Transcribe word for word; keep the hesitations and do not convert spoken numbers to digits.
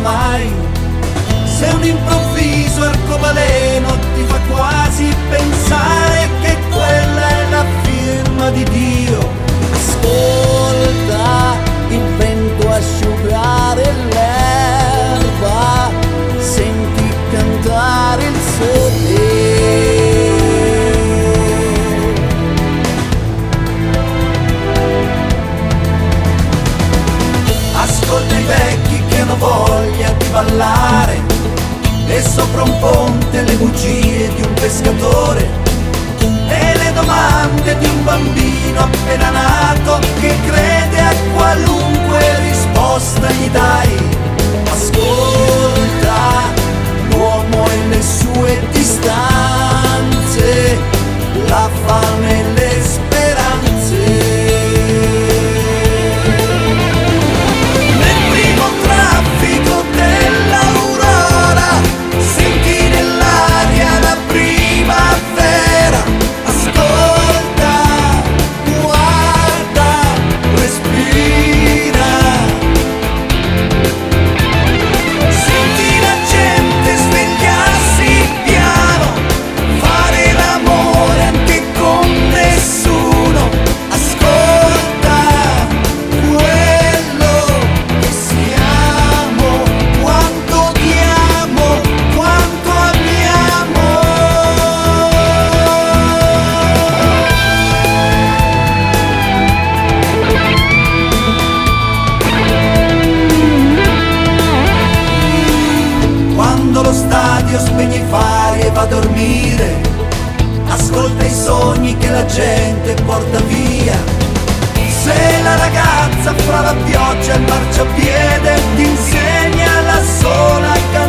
mai. Se un improvviso arcobaleno ti fa quasi pensare che quella è la firma di Dio, ascolta il vento asciugare l'erba, senti cantare il sole. Ascolta i vecchi che hanno voglia di ballare, e sopra un ponte le bugie di un pescatore e le domande di un bambino appena nato che crede a qualunque risposta gli dai. Ascolta l'uomo e le sue distanze, la fame e le speranze. Spegni i fari e va a dormire, ascolta i sogni che la gente porta via. Se la ragazza fra la pioggia e il marciapiede ti insegna la sola